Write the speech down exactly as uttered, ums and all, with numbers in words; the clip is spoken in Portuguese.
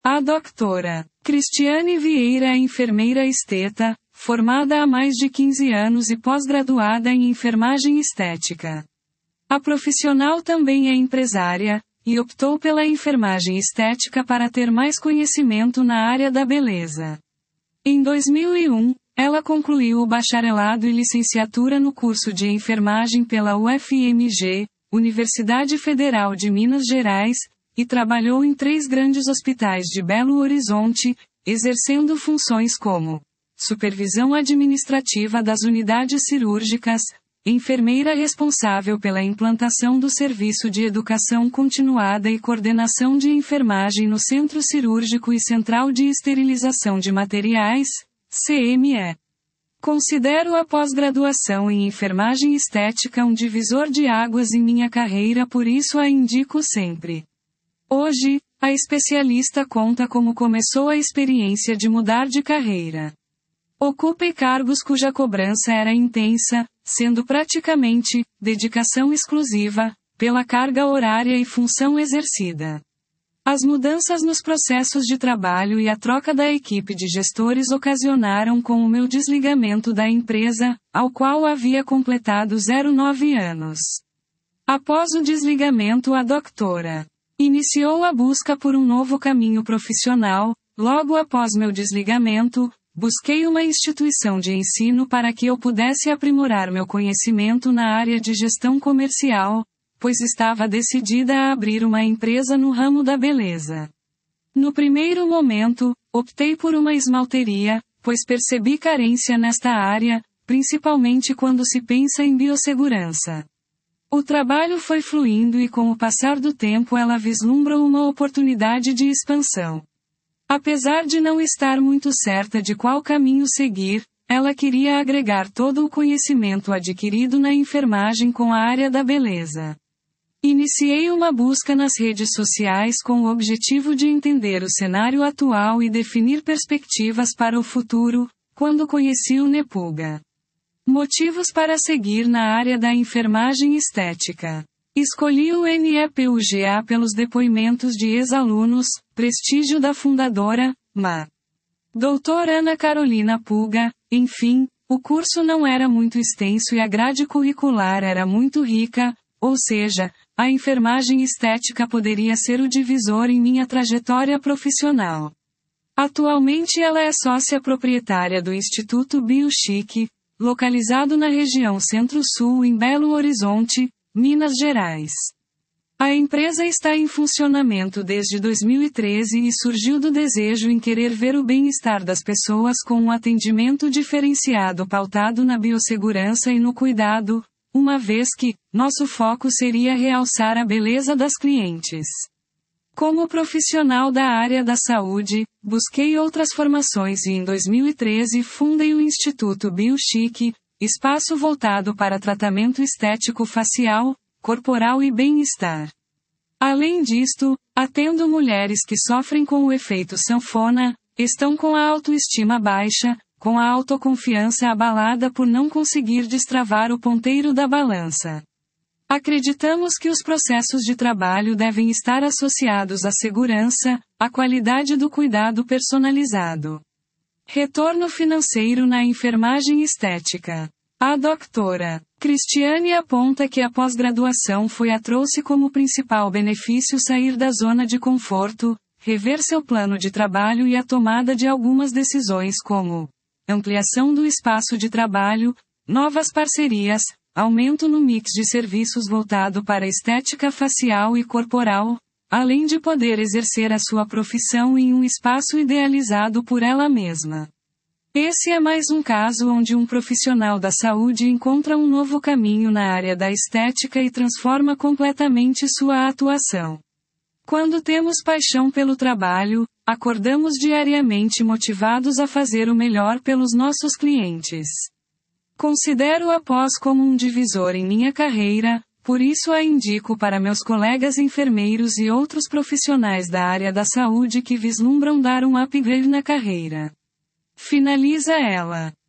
A doutora Cristiane Vieira é enfermeira esteta, formada há mais de quinze anos e pós-graduada em enfermagem estética. A profissional também é empresária, e optou pela enfermagem estética para ter mais conhecimento na área da beleza. Em dois mil e um, ela concluiu o bacharelado e licenciatura no curso de enfermagem pela U F M G, Universidade Federal de Minas Gerais, e trabalhou em três grandes hospitais de Belo Horizonte, exercendo funções como supervisão administrativa das unidades cirúrgicas, enfermeira responsável pela implantação do Serviço de Educação Continuada e coordenação de enfermagem no Centro Cirúrgico e Central de Esterilização de Materiais, C M E. Considero a pós-graduação em enfermagem estética um divisor de águas em minha carreira, por isso a indico sempre. Hoje, a especialista conta como começou a experiência de mudar de carreira. Ocupei cargos cuja cobrança era intensa, sendo praticamente dedicação exclusiva, pela carga horária e função exercida. As mudanças nos processos de trabalho e a troca da equipe de gestores ocasionaram com o meu desligamento da empresa, ao qual havia completado nove anos. Após o desligamento, a doutora iniciou a busca por um novo caminho profissional. Logo após meu desligamento, busquei uma instituição de ensino para que eu pudesse aprimorar meu conhecimento na área de gestão comercial, pois estava decidida a abrir uma empresa no ramo da beleza. No primeiro momento, optei por uma esmalteria, pois percebi carência nesta área, principalmente quando se pensa em biossegurança. O trabalho foi fluindo e com o passar do tempo ela vislumbrou uma oportunidade de expansão. Apesar de não estar muito certa de qual caminho seguir, ela queria agregar todo o conhecimento adquirido na enfermagem com a área da beleza. Iniciei uma busca nas redes sociais com o objetivo de entender o cenário atual e definir perspectivas para o futuro, quando conheci o Nepuga. Motivos para seguir na área da enfermagem estética. Escolhi o Nepuga pelos depoimentos de ex-alunos, prestígio da fundadora, Ma. doutora Ana Carolina Puga. Enfim, o curso não era muito extenso e a grade curricular era muito rica, ou seja, a enfermagem estética poderia ser o divisor em minha trajetória profissional. Atualmente ela é sócia proprietária do Instituto Biochique, localizado na região Centro-Sul em Belo Horizonte, Minas Gerais. A empresa está em funcionamento desde dois mil e treze e surgiu do desejo em querer ver o bem-estar das pessoas com um atendimento diferenciado pautado na biossegurança e no cuidado, uma vez que nosso foco seria realçar a beleza das clientes. Como profissional da área da saúde, busquei outras formações e em dois mil e treze fundei o Instituto Biochique, espaço voltado para tratamento estético facial, corporal e bem-estar. Além disto, atendo mulheres que sofrem com o efeito sanfona, estão com a autoestima baixa, com a autoconfiança abalada por não conseguir destravar o ponteiro da balança. Acreditamos que os processos de trabalho devem estar associados à segurança, à qualidade do cuidado personalizado. Retorno financeiro na enfermagem estética. A doutora Cristiane aponta que a pós-graduação foi a trouxe como principal benefício sair da zona de conforto, rever seu plano de trabalho e a tomada de algumas decisões como ampliação do espaço de trabalho, novas parcerias, aumento no mix de serviços voltado para estética facial e corporal, além de poder exercer a sua profissão em um espaço idealizado por ela mesma. Esse é mais um caso onde um profissional da saúde encontra um novo caminho na área da estética e transforma completamente sua atuação. Quando temos paixão pelo trabalho, acordamos diariamente motivados a fazer o melhor pelos nossos clientes. Considero a pós como um divisor em minha carreira, por isso a indico para meus colegas enfermeiros e outros profissionais da área da saúde que vislumbram dar um upgrade na carreira. Finaliza ela.